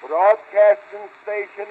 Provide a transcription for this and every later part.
Broadcasting Station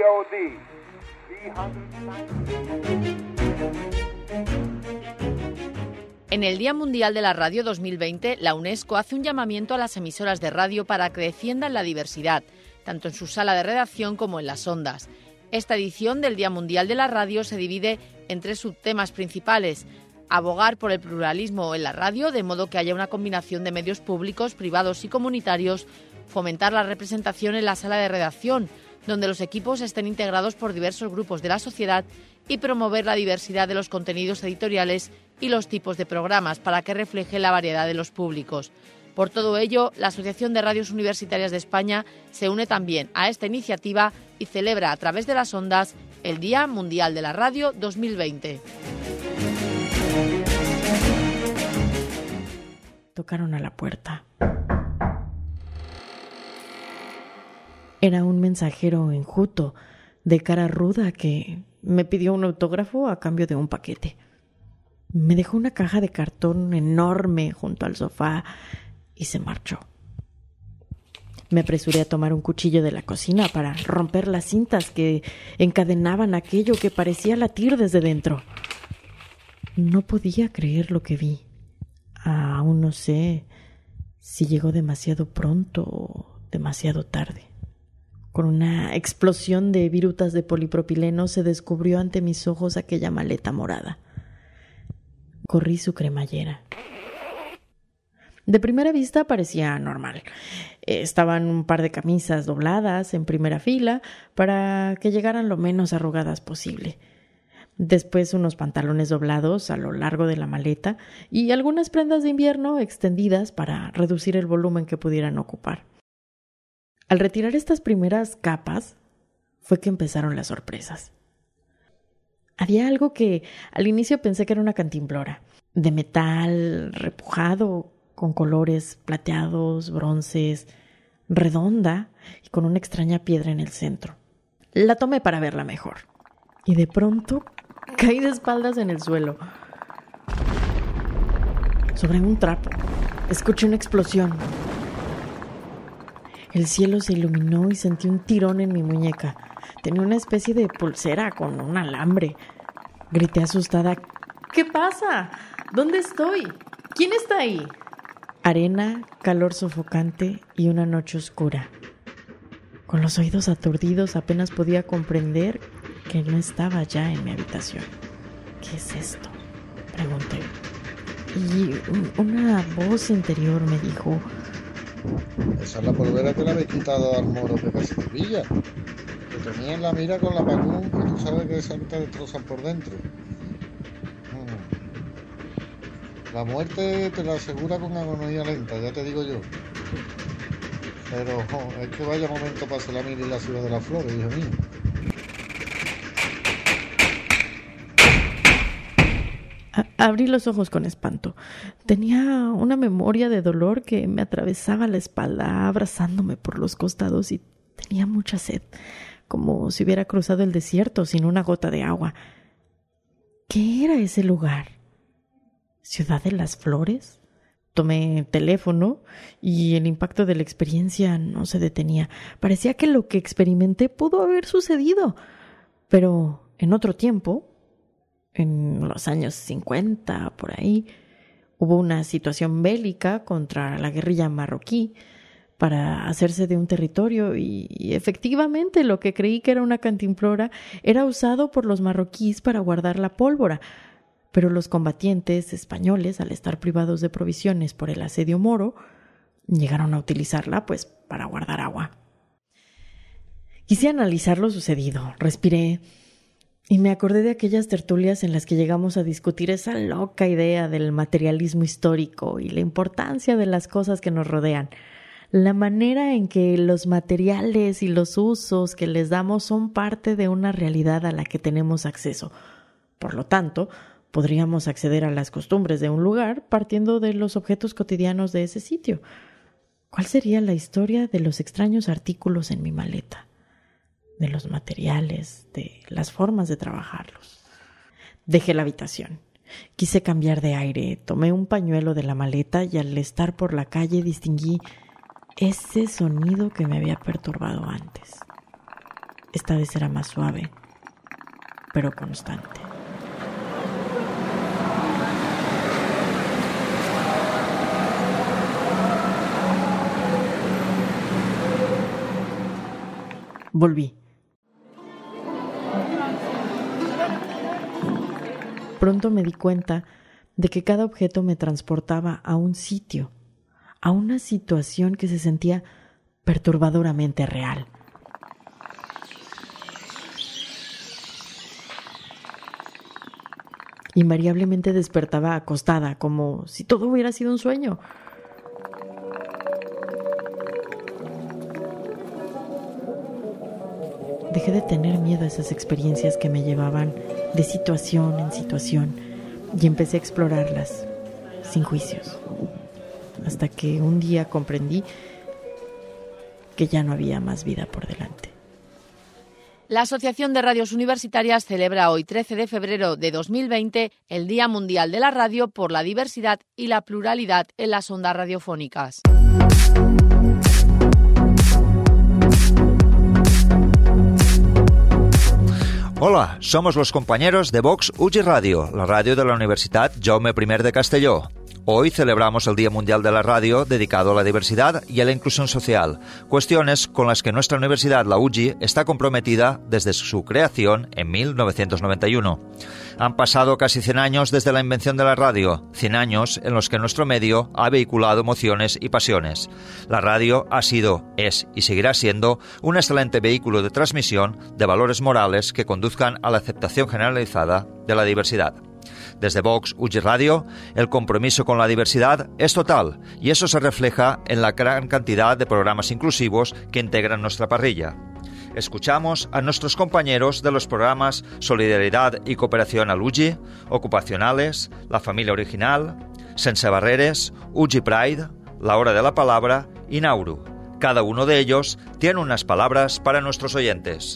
COD. En el Día Mundial de la Radio 2020, la UNESCO hace un llamamiento a las emisoras de radio para que defiendan la diversidad, tanto en su sala de redacción como en las ondas. Esta edición del Día Mundial de la Radio se divide en 3 subtemas principales: abogar por el pluralismo en la radio, de modo que haya una combinación de medios públicos, privados y comunitarios; fomentar la representación en la sala de redacción, donde los equipos estén integrados por diversos grupos de la sociedad; y promover la diversidad de los contenidos editoriales y los tipos de programas para que refleje la variedad de los públicos. Por todo ello, la Asociación de Radios Universitarias de España se une también a esta iniciativa y celebra a través de las ondas el Día Mundial de la Radio 2020. Tocaron a la puerta. Era un mensajero enjuto, de cara ruda, que me pidió un autógrafo a cambio de un paquete. Me dejó una caja de cartón enorme junto al sofá y se marchó. Me apresuré a tomar un cuchillo de la cocina para romper las cintas que encadenaban aquello que parecía latir desde dentro. No podía creer lo que vi. Aún no sé si llegó demasiado pronto o demasiado tarde. Con una explosión de virutas de polipropileno se descubrió ante mis ojos aquella maleta morada. Corrí su cremallera. De primera vista parecía normal. Estaban un par de camisas dobladas en primera fila para que llegaran lo menos arrugadas posible. Después unos pantalones doblados a lo largo de la maleta y algunas prendas de invierno extendidas para reducir el volumen que pudieran ocupar. Al retirar estas primeras capas fue que empezaron las sorpresas. Había algo que al inicio pensé que era una cantimplora, de metal repujado, con colores plateados, bronces, redonda y con una extraña piedra en el centro. La tomé para verla mejor y de pronto caí de espaldas en el suelo. Sobre un trapo escuché una explosión. El cielo se iluminó y sentí un tirón en mi muñeca. Tenía una especie de pulsera con un alambre. Grité asustada: ¿Qué pasa? ¿Dónde estoy? ¿Quién está ahí? Arena, calor sofocante y una noche oscura. Con los oídos aturdidos apenas podía comprender que no estaba ya en mi habitación. ¿Qué es esto?, pregunté. Y una voz interior me dijo: esa es la polvera que le habéis quitado al moro que casi te pilla. Que tenía en la mira con la pacún, que tú sabes que esa te destrozan por dentro. La muerte te la asegura con agonía lenta, ya te digo yo. Pero es que vaya momento para hacer la mira y la ciudad de las flores, hijo mío. Abrí los ojos con espanto. Tenía una memoria de dolor que me atravesaba la espalda, abrazándome por los costados, y tenía mucha sed, como si hubiera cruzado el desierto sin una gota de agua. ¿Qué era ese lugar? ¿Ciudad de las Flores? Tomé teléfono y el impacto de la experiencia no se detenía. Parecía que lo que experimenté pudo haber sucedido, pero en otro tiempo, en los años 50, por ahí, hubo una situación bélica contra la guerrilla marroquí para hacerse de un territorio y efectivamente lo que creí que era una cantimplora era usado por los marroquíes para guardar la pólvora. Pero los combatientes españoles, al estar privados de provisiones por el asedio moro, llegaron a utilizarla pues para guardar agua. Quise analizar lo sucedido, respiré y me acordé de aquellas tertulias en las que llegamos a discutir esa loca idea del materialismo histórico y la importancia de las cosas que nos rodean. La manera en que los materiales y los usos que les damos son parte de una realidad a la que tenemos acceso. Por lo tanto, podríamos acceder a las costumbres de un lugar partiendo de los objetos cotidianos de ese sitio. ¿Cuál sería la historia de los extraños artículos en mi maleta? De los materiales, de las formas de trabajarlos. Dejé la habitación. Quise cambiar de aire. Tomé un pañuelo de la maleta y al estar por la calle distinguí ese sonido que me había perturbado antes. Esta vez era más suave, pero constante. Volví. Pronto me di cuenta de que cada objeto me transportaba a un sitio, a una situación que se sentía perturbadoramente real. Invariablemente despertaba acostada, como si todo hubiera sido un sueño. Dejé de tener miedo a esas experiencias que me llevaban de situación en situación y empecé a explorarlas sin juicios, hasta que un día comprendí que ya no había más vida por delante. La Asociación de Radios Universitarias celebra hoy, 13 de febrero de 2020, el Día Mundial de la Radio por la diversidad y la pluralidad en las ondas radiofónicas. Hola, somos los compañeros de Vox UGI Radio, la radio de la Universidad Jaume I de Castelló. Hoy celebramos el Día Mundial de la Radio dedicado a la diversidad y a la inclusión social, cuestiones con las que nuestra universidad, la UGI, está comprometida desde su creación en 1991. Han pasado casi 100 años desde la invención de la radio, 100 años en los que nuestro medio ha vehiculado emociones y pasiones. La radio ha sido, es y seguirá siendo un excelente vehículo de transmisión de valores morales que conduzcan a la aceptación generalizada de la diversidad. Desde Vox UGI Radio, el compromiso con la diversidad es total y eso se refleja en la gran cantidad de programas inclusivos que integran nuestra parrilla. Escuchamos a nuestros compañeros de los programas Solidaridad y Cooperación al UGI, Ocupacionales, La Familia Original, Sense Barreres, UGI Pride, La Hora de la Palabra y Nauru. Cada uno de ellos tiene unas palabras para nuestros oyentes.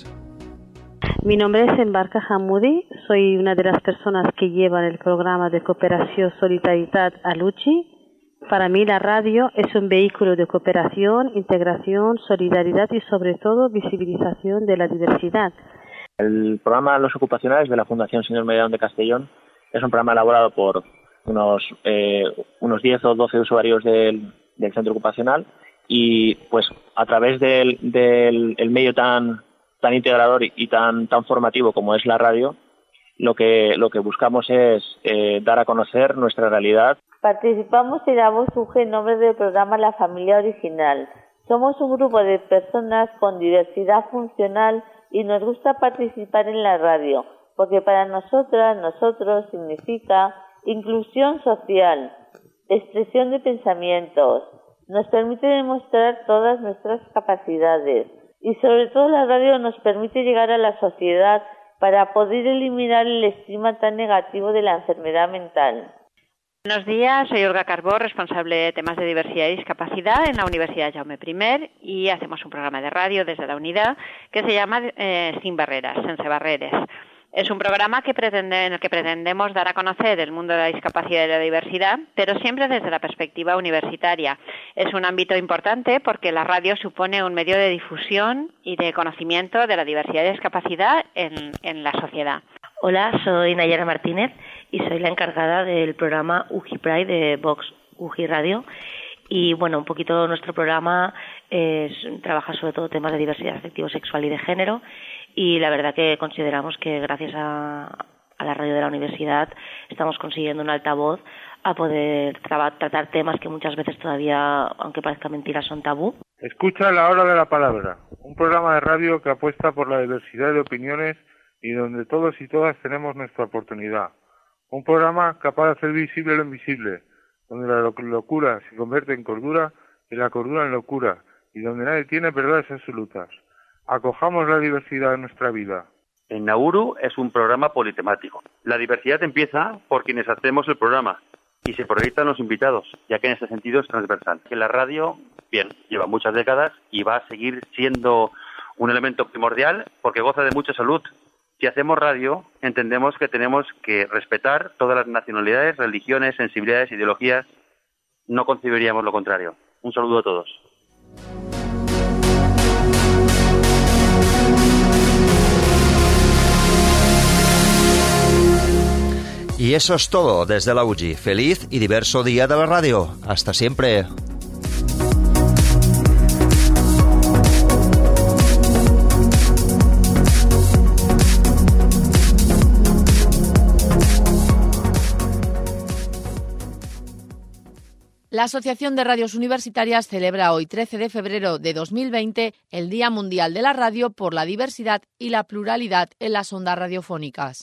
Mi nombre es Embarca Hamoudi, soy una de las personas que llevan el programa de cooperación Solidaridad al UGI. Para mí la radio es un vehículo de cooperación, integración, solidaridad y sobre todo visibilización de la diversidad. El programa Los Ocupacionales de la Fundación Señor Mediano de Castellón es un programa elaborado por unos 10 o 12 usuarios del centro ocupacional y pues a través del medio tan integrador y tan formativo como es la radio, lo que buscamos es dar a conocer nuestra realidad. Participamos y damos UGI en nombre del programa La Familia Original. Somos un grupo de personas con diversidad funcional y nos gusta participar en la radio, porque para nosotros significa inclusión social, expresión de pensamientos, nos permite demostrar todas nuestras capacidades. Y sobre todo la radio nos permite llegar a la sociedad para poder eliminar el estigma tan negativo de la enfermedad mental. Buenos días, soy Olga Carbó, responsable de temas de diversidad y discapacidad en la Universidad Jaume I y hacemos un programa de radio desde la unidad que se llama Sin Barreras, Sense Barreres. Es un programa en el que pretendemos dar a conocer el mundo de la discapacidad y la diversidad, pero siempre desde la perspectiva universitaria. Es un ámbito importante porque la radio supone un medio de difusión y de conocimiento de la diversidad y discapacidad en la sociedad. Hola, soy Nayara Martínez y soy la encargada del programa UGI Pride de Vox UGI Radio. Y bueno, un poquito nuestro programa trabaja sobre todo temas de diversidad afectivo-sexual y de género. Y la verdad que consideramos que gracias a la radio de la universidad estamos consiguiendo un altavoz a poder tratar temas que muchas veces todavía, aunque parezca mentira, son tabú. Escucha La Hora de la Palabra, un programa de radio que apuesta por la diversidad de opiniones y donde todos y todas tenemos nuestra oportunidad. Un programa capaz de hacer visible lo invisible, donde la locura se convierte en cordura y la cordura en locura, y donde nadie tiene verdades absolutas. Acojamos la diversidad en nuestra vida. En Nauru es un programa politemático. La diversidad empieza por quienes hacemos el programa y se proyectan los invitados, ya que en ese sentido es transversal. Que la radio, bien, lleva muchas décadas y va a seguir siendo un elemento primordial porque goza de mucha salud. Si hacemos radio, entendemos que tenemos que respetar todas las nacionalidades, religiones, sensibilidades, ideologías. No concebiríamos lo contrario. Un saludo a todos. eso es todo desde la UGI. Feliz y diverso día de la radio. Hasta siempre. La Asociación de Radios Universitarias celebra hoy, 13 de febrero de 2020, el Día Mundial de la Radio por la diversidad y la pluralidad en las ondas radiofónicas.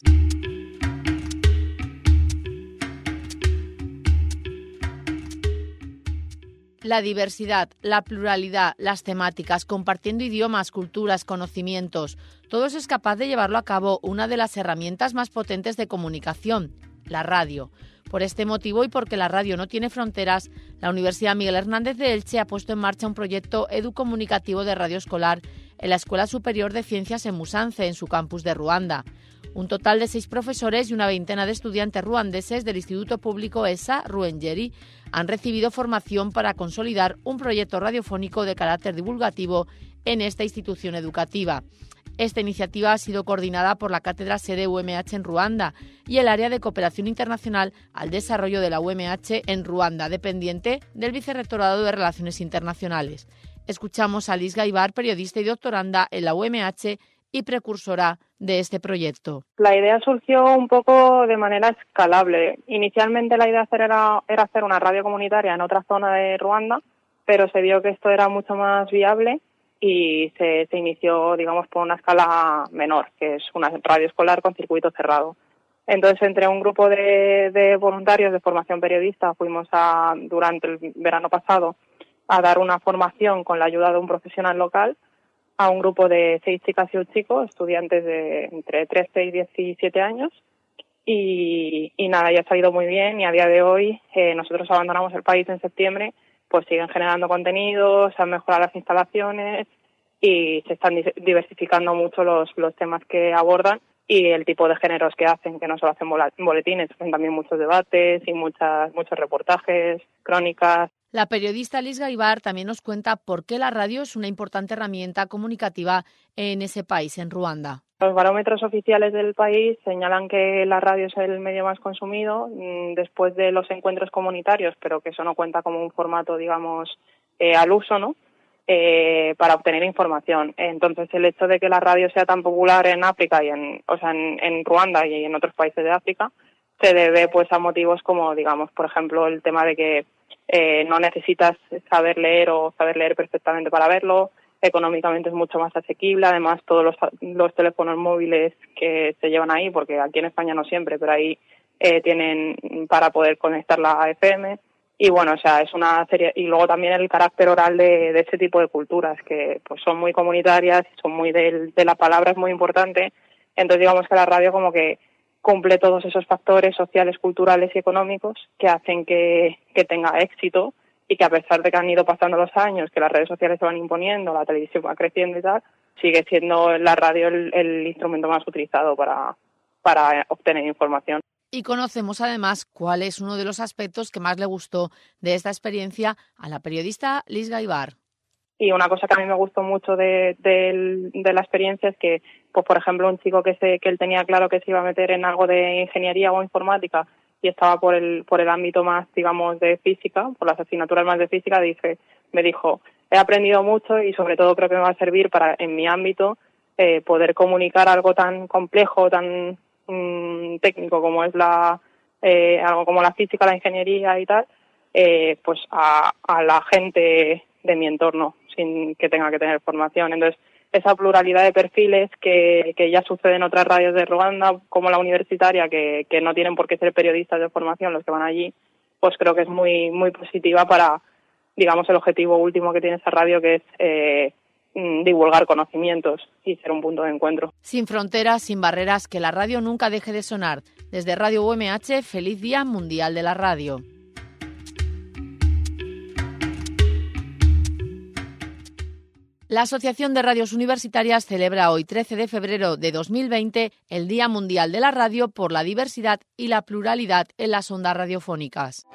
La diversidad, la pluralidad, las temáticas, compartiendo idiomas, culturas, conocimientos, todo eso es capaz de llevarlo a cabo una de las herramientas más potentes de comunicación, la radio. Por este motivo y porque la radio no tiene fronteras, la Universidad Miguel Hernández de Elche ha puesto en marcha un proyecto educomunicativo de radio escolar en la Escuela Superior de Ciencias en Musanze, en su campus de Ruanda. Un total de 6 profesores y una veintena de estudiantes ruandeses del Instituto Público ESA Ruengeri han recibido formación para consolidar un proyecto radiofónico de carácter divulgativo en esta institución educativa. Esta iniciativa ha sido coordinada por la Cátedra Sede UMH en Ruanda y el Área de Cooperación Internacional al Desarrollo de la UMH en Ruanda, dependiente del Vicerrectorado de Relaciones Internacionales. Escuchamos a Liz Gaibar, periodista y doctoranda en la UMH y precursora de este proyecto. La idea surgió un poco de manera escalable. Inicialmente la idea era hacer una radio comunitaria en otra zona de Ruanda, pero se vio que esto era mucho más viable y se inició, digamos, por una escala menor, que es una radio escolar con circuito cerrado. Entonces, entre un grupo de voluntarios de formación periodista, fuimos durante el verano pasado a dar una formación con la ayuda de un profesional local a un grupo de 6 chicas y un chico, estudiantes de entre 13 y 17 años. Y nada, ya ha salido muy bien y a día de hoy nosotros abandonamos el país en septiembre, pues siguen generando contenidos, se han mejorado las instalaciones y se están diversificando mucho los temas que abordan y el tipo de géneros que hacen, que no solo hacen boletines, hacen también muchos debates y muchos reportajes, crónicas. La periodista Liz Gaibar también nos cuenta por qué la radio es una importante herramienta comunicativa en ese país, en Ruanda. Los barómetros oficiales del país señalan que la radio es el medio más consumido después de los encuentros comunitarios, pero que eso no cuenta como un formato, digamos, al uso, ¿no? Para obtener información. Entonces, el hecho de que la radio sea tan popular en África y en Ruanda y en otros países de África se debe pues a motivos como, digamos, por ejemplo, el tema de que no necesitas saber leer o saber leer perfectamente para verlo. Económicamente es mucho más asequible, además todos los teléfonos móviles que se llevan ahí, porque aquí en España no siempre, pero ahí tienen para poder conectarla a FM. Y bueno, o sea, es una serie, y luego también el carácter oral de este tipo de culturas, que pues son muy comunitarias, son muy de la palabra, es muy importante. Entonces digamos que la radio como que cumple todos esos factores sociales, culturales y económicos que hacen que tenga éxito y que a pesar de que han ido pasando los años, que las redes sociales se van imponiendo, la televisión va creciendo y tal, sigue siendo la radio el instrumento más utilizado para obtener información. Y conocemos además cuál es uno de los aspectos que más le gustó de esta experiencia a la periodista Liz Gaibar. Y una cosa que a mí me gustó mucho de la experiencia es que, pues por ejemplo, un chico que él tenía claro que se iba a meter en algo de ingeniería o informática y estaba por el ámbito más, digamos, de física, por las asignaturas más de física, me dijo, he aprendido mucho y sobre todo creo que me va a servir para, en mi ámbito, poder comunicar algo tan complejo, tan técnico como es algo como la física, la ingeniería y tal, pues a la gente de mi entorno, sin que tenga que tener formación. Entonces, esa pluralidad de perfiles que ya sucede en otras radios de Ruanda, como la universitaria, que no tienen por qué ser periodistas de formación los que van allí, pues creo que es muy, muy positiva para, digamos, el objetivo último que tiene esa radio, que es divulgar conocimientos y ser un punto de encuentro. Sin fronteras, sin barreras, que la radio nunca deje de sonar. Desde Radio UMH, feliz Día Mundial de la Radio. La Asociación de Radios Universitarias celebra hoy, 13 de febrero de 2020, el Día Mundial de la Radio por la diversidad y la pluralidad en las ondas radiofónicas.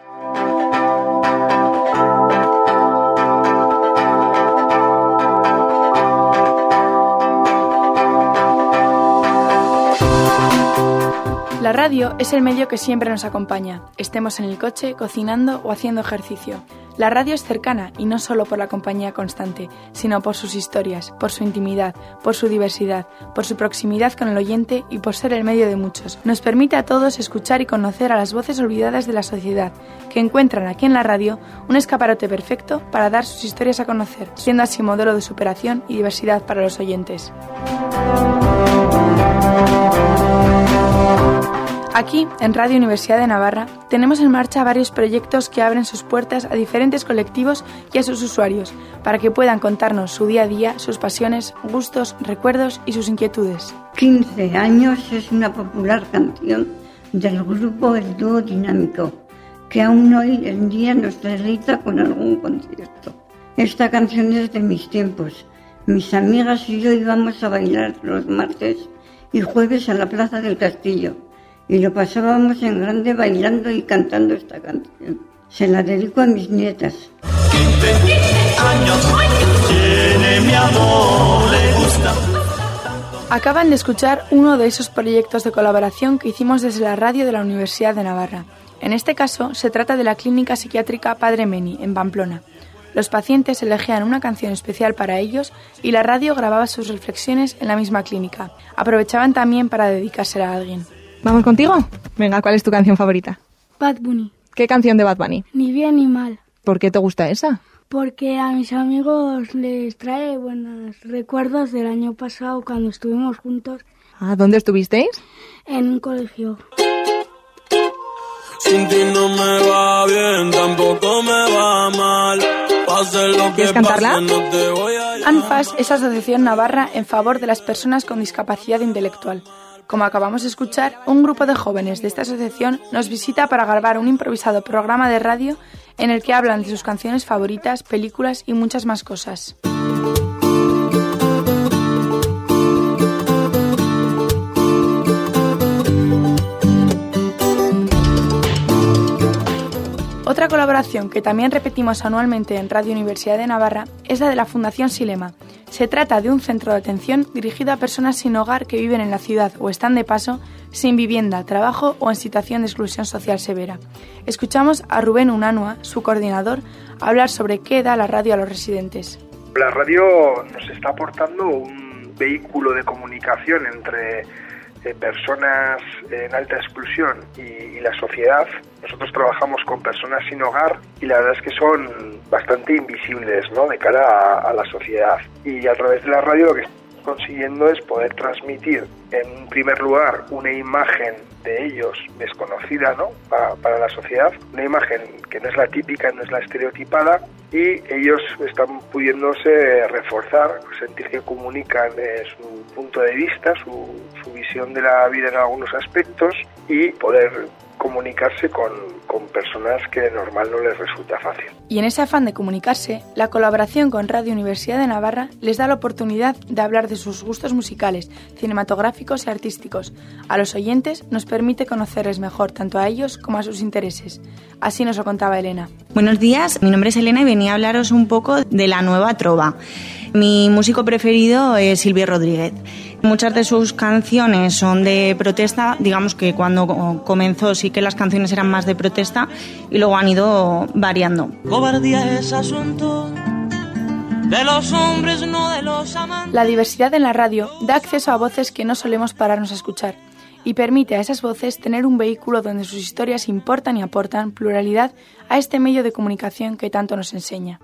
La radio es el medio que siempre nos acompaña, estemos en el coche, cocinando o haciendo ejercicio. La radio es cercana y no solo por la compañía constante, sino por sus historias, por su intimidad, por su diversidad, por su proximidad con el oyente y por ser el medio de muchos. Nos permite a todos escuchar y conocer a las voces olvidadas de la sociedad, que encuentran aquí en la radio un escaparate perfecto para dar sus historias a conocer, siendo así modelo de superación y diversidad para los oyentes. Aquí, en Radio Universidad de Navarra, tenemos en marcha varios proyectos que abren sus puertas a diferentes colectivos y a sus usuarios, para que puedan contarnos su día a día, sus pasiones, gustos, recuerdos y sus inquietudes. 15 años es una popular canción del grupo El Dúo Dinámico, que aún hoy en día nos deleita con algún concierto. Esta canción es de mis tiempos. Mis amigas y yo íbamos a bailar los martes y jueves a la Plaza del Castillo. Y lo pasábamos en grande bailando y cantando esta canción. Se la dedico a mis nietas. 15 años, tiene mi amor, le gusta. Acaban de escuchar uno de esos proyectos de colaboración que hicimos desde la radio de la Universidad de Navarra. En este caso, se trata de la Clínica Psiquiátrica Padre Meni, en Pamplona. Los pacientes elegían una canción especial para ellos y la radio grababa sus reflexiones en la misma clínica. Aprovechaban también para dedicársela a alguien. ¿Vamos contigo? Venga, ¿cuál es tu canción favorita? Bad Bunny. ¿Qué canción de Bad Bunny? Ni bien ni mal. ¿Por qué te gusta esa? Porque a mis amigos les trae buenos recuerdos del año pasado cuando estuvimos juntos. Ah, ¿dónde estuvisteis? En un colegio. Sin ti no me va bien, tampoco me va mal. Pase lo que ¿Quieres cantarla? pase, no te voy a llamar. ANFAS es Asociación Navarra en favor de las personas con discapacidad intelectual. Como acabamos de escuchar, un grupo de jóvenes de esta asociación nos visita para grabar un improvisado programa de radio en el que hablan de sus canciones favoritas, películas y muchas más cosas. Otra colaboración que también repetimos anualmente en Radio Universidad de Navarra es la de la Fundación Silema. Se trata de un centro de atención dirigido a personas sin hogar que viven en la ciudad o están de paso, sin vivienda, trabajo o en situación de exclusión social severa. Escuchamos a Rubén Unanua, su coordinador, hablar sobre qué da la radio a los residentes. La radio nos está aportando un vehículo de comunicación entre personas en alta exclusión y la sociedad. Nosotros trabajamos con personas sin hogar y la verdad es que son bastante invisibles, ¿no?, de cara a la sociedad. Y a través de la radio lo que estamos consiguiendo es poder transmitir, en primer lugar, una imagen de ellos desconocida, ¿no?, para la sociedad, una imagen que no es la típica, no es la estereotipada, y ellos están pudiéndose reforzar, sentir que comunican su punto de vista, su visión de la vida en algunos aspectos y poder comunicarse con personas que de normal no les resulta fácil. Y en ese afán de comunicarse, la colaboración con Radio Universidad de Navarra les da la oportunidad de hablar de sus gustos musicales, cinematográficos y artísticos. A los oyentes nos permite conocerles mejor tanto a ellos como a sus intereses. Así nos lo contaba Elena. Buenos días, mi nombre es Elena y venía a hablaros un poco de la nueva trova. Mi músico preferido es Silvio Rodríguez. Muchas de sus canciones son de protesta, digamos que cuando comenzó sí que las canciones eran más de protesta y luego han ido variando. Cobardía es asunto de los hombres, no de los amantes. La diversidad en la radio da acceso a voces que no solemos pararnos a escuchar y permite a esas voces tener un vehículo donde sus historias importan y aportan pluralidad a este medio de comunicación que tanto nos enseña.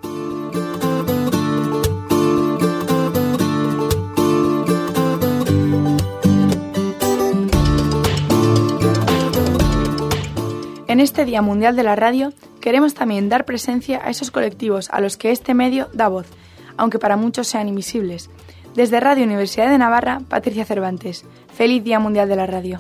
En este Día Mundial de la Radio queremos también dar presencia a esos colectivos a los que este medio da voz, aunque para muchos sean invisibles. Desde Radio Universidad de Navarra, Patricia Cervantes. Feliz Día Mundial de la Radio.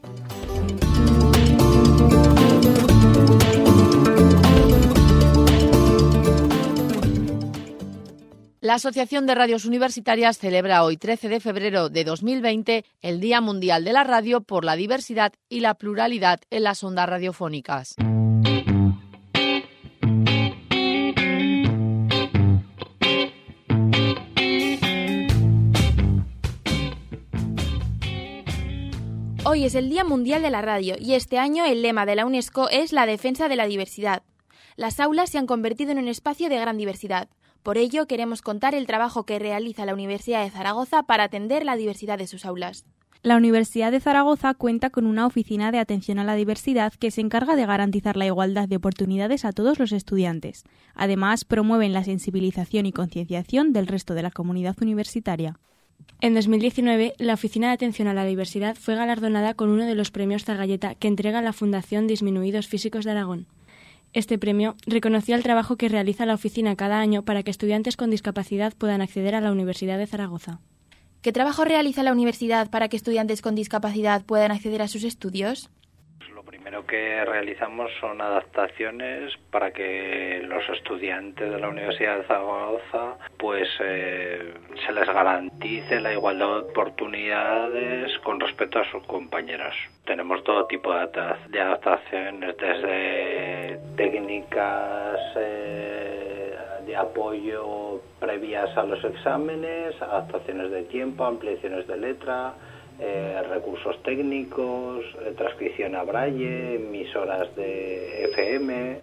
La Asociación de Radios Universitarias celebra hoy, 13 de febrero de 2020, el Día Mundial de la Radio por la diversidad y la pluralidad en las ondas radiofónicas. Hoy es el Día Mundial de la Radio y este año el lema de la UNESCO es la defensa de la diversidad. Las aulas se han convertido en un espacio de gran diversidad. Por ello, queremos contar el trabajo que realiza la Universidad de Zaragoza para atender la diversidad de sus aulas. La Universidad de Zaragoza cuenta con una oficina de atención a la diversidad que se encarga de garantizar la igualdad de oportunidades a todos los estudiantes. Además, promueven la sensibilización y concienciación del resto de la comunidad universitaria. En 2019, la Oficina de Atención a la Diversidad fue galardonada con uno de los premios Zagalleta que entrega la Fundación Disminuidos Físicos de Aragón. Este premio reconocía el trabajo que realiza la oficina cada año para que estudiantes con discapacidad puedan acceder a la Universidad de Zaragoza. ¿Qué trabajo realiza la universidad para que estudiantes con discapacidad puedan acceder a sus estudios? Lo primero que realizamos son adaptaciones para que los estudiantes de la Universidad de Zaragoza se les garantice la igualdad de oportunidades con respecto a sus compañeros. Tenemos todo tipo de adaptaciones, desde técnicas de apoyo previas a los exámenes, adaptaciones de tiempo, ampliaciones de letra, recursos técnicos, transcripción a braille, emisoras de FM.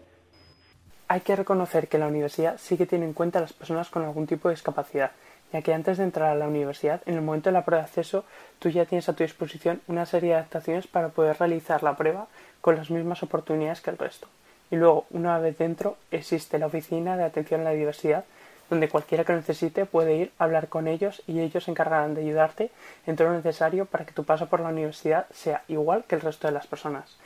Hay que reconocer que la universidad sí que tiene en cuenta a las personas con algún tipo de discapacidad, ya que antes de entrar a la universidad, en el momento de la prueba de acceso, tú ya tienes a tu disposición una serie de adaptaciones para poder realizar la prueba con las mismas oportunidades que el resto. Y luego, una vez dentro, existe la Oficina de Atención a la Diversidad, donde cualquiera que lo necesite puede ir a hablar con ellos y ellos se encargarán de ayudarte en todo lo necesario para que tu paso por la universidad sea igual que el resto de las personas.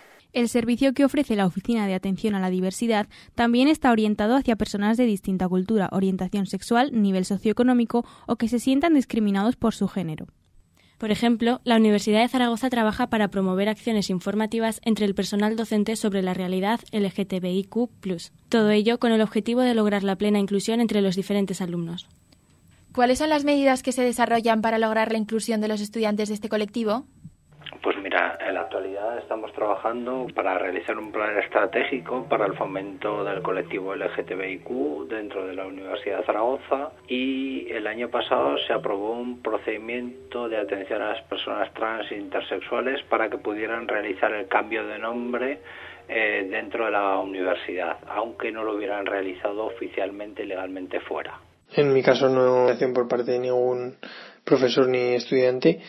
El servicio que ofrece la Oficina de Atención a la Diversidad también está orientado hacia personas de distinta cultura, orientación sexual, nivel socioeconómico o que se sientan discriminados por su género. Por ejemplo, la Universidad de Zaragoza trabaja para promover acciones informativas entre el personal docente sobre la realidad LGTBIQ+. Todo ello con el objetivo de lograr la plena inclusión entre los diferentes alumnos. ¿Cuáles son las medidas que se desarrollan para lograr la inclusión de los estudiantes de este colectivo? Pues mira, en la actualidad estamos trabajando para realizar un plan estratégico para el fomento del colectivo LGTBIQ dentro de la Universidad de Zaragoza, y el año pasado se aprobó un procedimiento de atención a las personas trans e intersexuales para que pudieran realizar el cambio de nombre dentro de la universidad, aunque no lo hubieran realizado oficialmente y legalmente fuera. En mi caso no hay acción por parte de ningún profesor ni estudiante,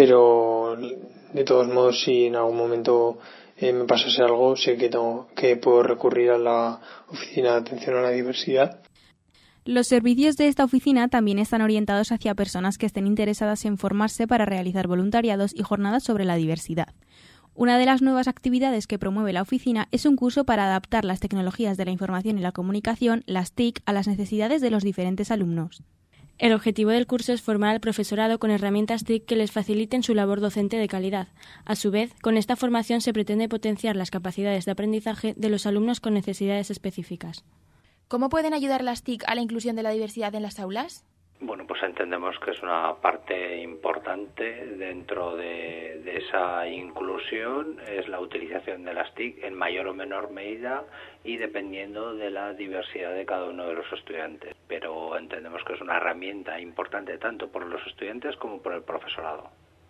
pero de todos modos, si en algún momento me pasase algo, sé que puedo recurrir a la Oficina de Atención a la Diversidad. Los servicios de esta oficina también están orientados hacia personas que estén interesadas en formarse para realizar voluntariados y jornadas sobre la diversidad. Una de las nuevas actividades que promueve la oficina es un curso para adaptar las tecnologías de la información y la comunicación, las TIC, a las necesidades de los diferentes alumnos. El objetivo del curso es formar al profesorado con herramientas TIC que les faciliten su labor docente de calidad. A su vez, con esta formación se pretende potenciar las capacidades de aprendizaje de los alumnos con necesidades específicas. ¿Cómo pueden ayudar las TIC a la inclusión de la diversidad en las aulas? Bueno, pues entendemos que es una parte importante dentro de esa inclusión, es la utilización de las TIC en mayor o menor medida y dependiendo de la diversidad de cada uno de los estudiantes. Pero entendemos que es una herramienta importante tanto por los estudiantes como por el profesorado.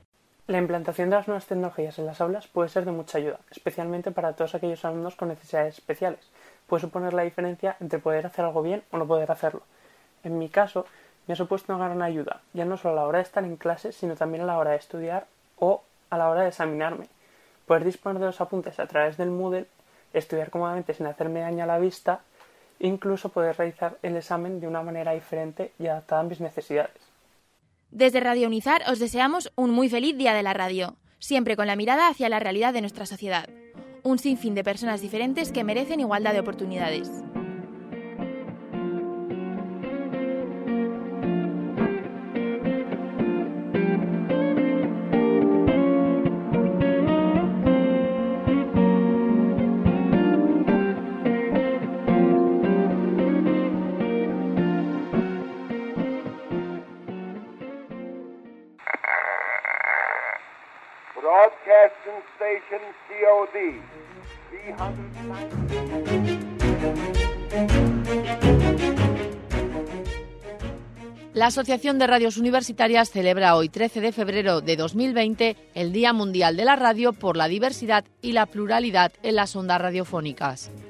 La implantación de las nuevas tecnologías en las aulas puede ser de mucha ayuda, especialmente para todos aquellos alumnos con necesidades especiales. Puede suponer la diferencia entre poder hacer algo bien o no poder hacerlo. En mi caso, me ha supuesto una gran ayuda, ya no solo a la hora de estar en clase, sino también a la hora de estudiar o a la hora de examinarme. Poder disponer de los apuntes a través del Moodle, estudiar cómodamente sin hacerme daño a la vista, e incluso poder realizar el examen de una manera diferente y adaptada a mis necesidades. Desde Radio Unizar os deseamos un muy feliz Día de la Radio, siempre con la mirada hacia la realidad de nuestra sociedad. Un sinfín de personas diferentes que merecen igualdad de oportunidades. Broadcasting station COD. La Asociación de Radios Universitarias celebra hoy, 13 de febrero de 2020, el Día Mundial de la Radio por la Diversidad y la Pluralidad en las Ondas Radiofónicas.